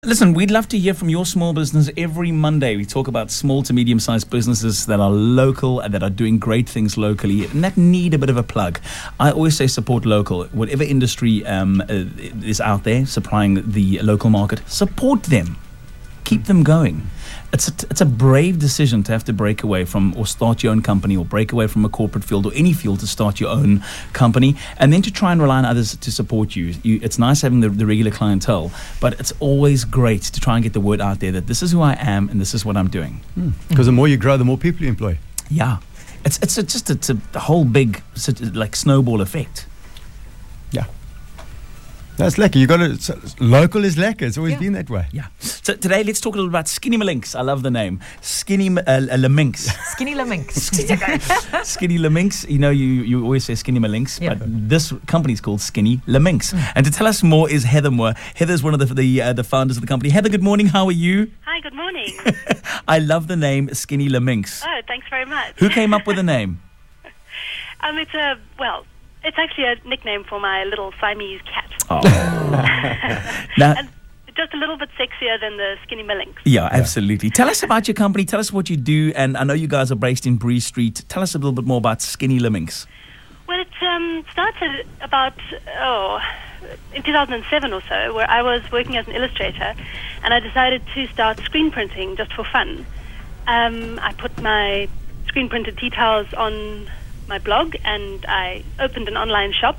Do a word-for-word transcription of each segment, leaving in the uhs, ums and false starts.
Listen, we'd love to hear from your small business. Every Monday, we talk about small to medium-sized businesses that are local and that are doing great things locally and that need a bit of a plug. I always say support local. Whatever industry um, is out there supplying the local market, support them. Keep them going. It's a, it's a brave decision to have to break away from or start your own company or break away from a corporate field or any field to start your own company and then to try and rely on others to support you. you it's nice having the, the regular clientele, but it's always great to try and get the word out there that this is who I am and this is what I'm doing. Because mm. the more you grow, the more people you employ. Yeah. It's it's a, just it's a, a whole big like snowball effect. Yeah. That's lekker. You got to, local is lekker. It's always yeah. been that way. Yeah. So today, let's talk a little about Skinny Laminx. I love the name. Skinny uh, Laminx. Skinny Laminx. Skinny Laminx. You know, you, you always say Skinny Laminx, yeah. but this company is called Skinny Laminx. Mm. And to tell us more is Heather Moore. Heather's one of the the, uh, the founders of the company. Heather, good morning. How are you? Hi, good morning. I love the name Skinny Laminx. Oh, thanks very much. Who came up with the name? um, it's a well. It's actually a nickname for my little Siamese cat. Oh. Now, and just a little bit sexier than the Skinny Laminx. Yeah, absolutely. Tell us about your company. Tell us what you do. And I know you guys are based in Bree Street. Tell us a little bit more about Skinny Laminx. Well, it um, started about, oh, in two thousand seven or so, where I was working as an illustrator. And I decided to start screen printing just for fun. Um, I put my screen printed tea towels on my blog and I opened an online shop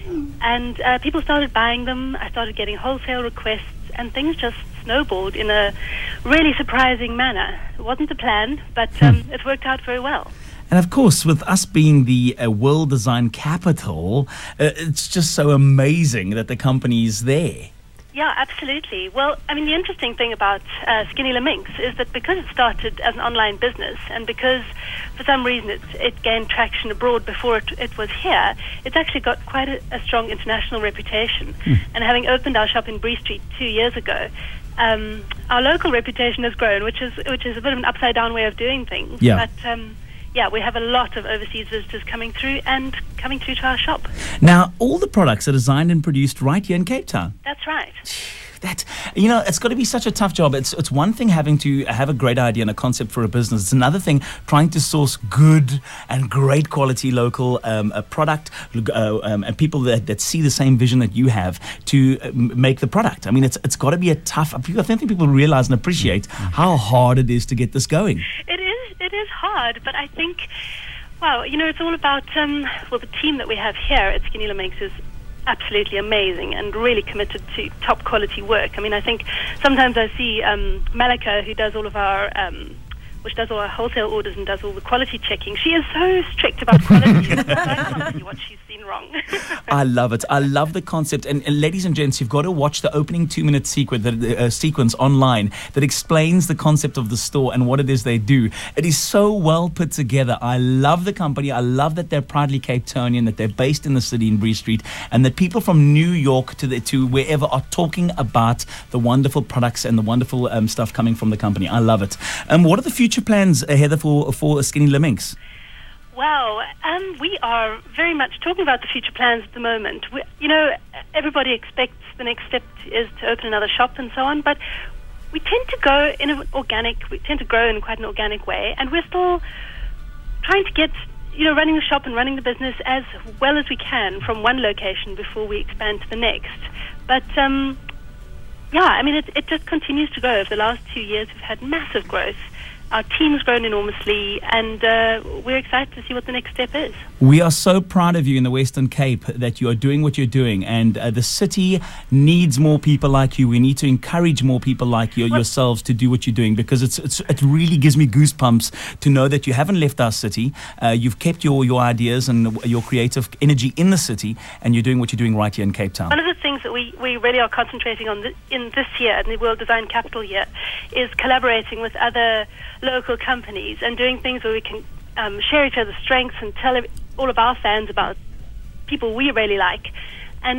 and uh, people started buying them. I started getting wholesale requests and things just snowballed in a really surprising manner. It wasn't a plan, but um, it worked out very well. And of course, with us being the uh, world design capital, uh, it's just so amazing that the company's there. Yeah, absolutely. Well, I mean, the interesting thing about uh, Skinny Laminx is that because it started as an online business and because for some reason it, it gained traction abroad before it, it was here, it's actually got quite a, a strong international reputation. Mm. And having opened our shop in Bree Street two years ago, um, our local reputation has grown, which is which is a bit of an upside-down way of doing things. Yeah. But, um, yeah, we have a lot of overseas visitors coming through and coming through to our shop. Now, all the products are designed and produced right here in Cape Town. That's right. That, you know, it's got to be such a tough job. It's it's one thing having to have a great idea and a concept for a business. It's another thing trying to source good and great quality local um, a product uh, um, and people that, that see the same vision that you have to uh, make the product. I mean, it's it's got to be a tough. I don't think people realize and appreciate how hard it is to get this going. It is. It is hard, but I think, well, you know, it's all about um, well, the team that we have here at Skinny Laminx is absolutely amazing and really committed to top quality work. I mean, I think sometimes I see um, Malika, who does all of our, um, which does all our wholesale orders and does all the quality checking. She is so strict about quality. I can't see what she's seen wrong. I love it. I love the concept. And, and ladies and gents, you've got to watch the opening two-minute sequence, the uh, sequence online that explains the concept of the store and what it is they do. It is so well put together. I love the company. I love that they're proudly Cape Townian, that they're based in the city in Bree Street, and that people from New York to the, to wherever are talking about the wonderful products and the wonderful um, stuff coming from the company. I love it. Um, what are the future plans, uh, Heather, for, for Skinny Laminx? Well, um, we are very much talking about the future plans at the moment. We, you know, everybody expects the next step is to open another shop and so on, but we tend to go in an organic, we tend to grow in quite an organic way, and we're still trying to get, you know, running the shop and running the business as well as we can from one location before we expand to the next. But, um, yeah, I mean, it, it just continues to go. Over the last two years, we've had massive growth. Our team's grown enormously, and uh, we're excited to see what the next step is. We are so proud of you in the Western Cape that you are doing what you're doing, and uh, the city needs more people like you. We need to encourage more people like you, yourselves to do what you're doing, because it's, it's it really gives me goosebumps to know that you haven't left our city. Uh, you've kept your, your ideas and your creative energy in the city, and you're doing what you're doing right here in Cape Town. One of the things that we, we really are concentrating on th- in this year, in the World Design Capital year, is collaborating with other local companies and doing things where we can um, share each other's strengths and tell all of our fans about people we really like. And um,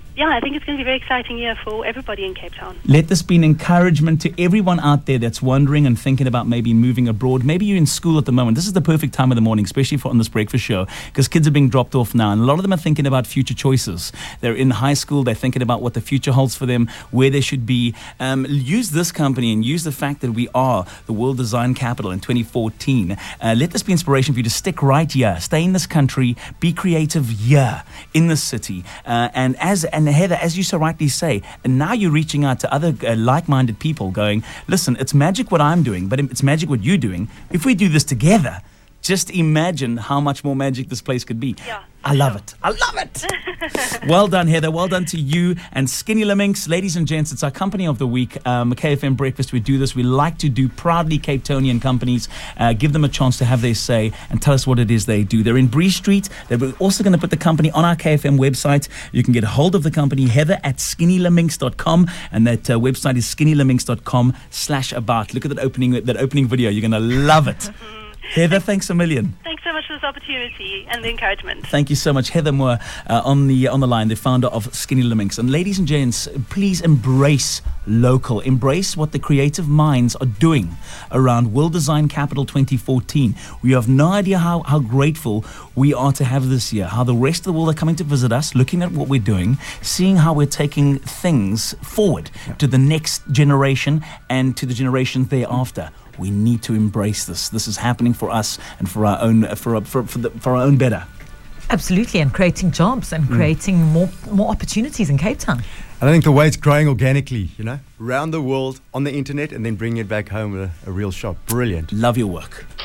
yeah, I think it's going to be a very exciting year for everybody in Cape Town. Let this be an encouragement to everyone out there that's wondering and thinking about maybe moving abroad. Maybe you're in school at the moment. This is the perfect time of the morning, especially for on this breakfast show, because kids are being dropped off now, and a lot of them are thinking about future choices. They're in high school. They're thinking about what the future holds for them, where they should be. Um, use this company and use the fact that we are the World Design Capital in twenty fourteen. Uh, let this be inspiration for you to stick right here, stay in this country, be creative here in this city. Uh, and as and Heather, as you so rightly say, and now you're reaching out to other uh, like-minded people going, listen, it's magic what I'm doing, but it's magic what you're doing. If we do this together, just imagine how much more magic this place could be. Yeah, I love sure. it. I love it. Well done, Heather. Well done to you and Skinny Leminx. Ladies and gents, it's our company of the week. Um, K F M Breakfast, we do this. We like to do proudly Cape Townian companies, uh, give them a chance to have their say and tell us what it is they do. They're in Bree Street. They're also going to put the company on our K F M website. You can get a hold of the company, Heather at skinny leminx dot com, and that uh, website is skinny leminx dot com slash about. Look at that opening, that opening video. You're going to love it. Heather, thanks a million. Thanks so much for this opportunity and the encouragement. Thank you so much. Heather Moore uh, on the on the line, the founder of Skinny Leminx. And ladies and gents, please embrace local. Embrace what the creative minds are doing around World Design Capital twenty fourteen. We have no idea how, how grateful we are to have this year, how the rest of the world are coming to visit us, looking at what we're doing, seeing how we're taking things forward yeah. to the next generation and to the generations thereafter. We need to embrace this. This is happening for us and for our own for for for, the, for our own better. Absolutely, and creating jobs and mm. creating more more opportunities in Cape Town. And I think the way it's growing organically, you know, around the world on the internet, and then bringing it back home with a, a real shop. Brilliant. Love your work.